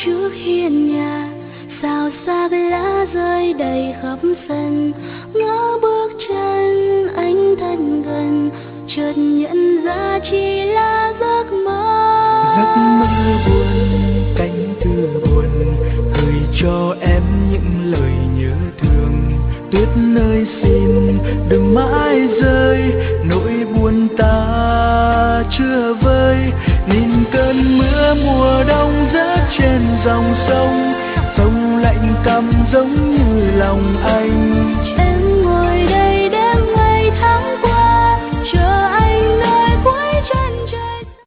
trước hiên nhà, xào xạc lá rơi đầy khắp sân. Ngỡ bước chân anh thân gần, chợt nhận ra chỉ là giấc mơ. Giấc mơ buồn, cánh thư buồn, gửi cho em những lời nhớ thương. Tuyết ơi xin đừng mãi rơi, nỗi buồn ta chưa vơi. Nhìn cơn mưa mùa đông rớt trên dòng sông, sông lạnh căm giống như lòng anh. Em ngồi đây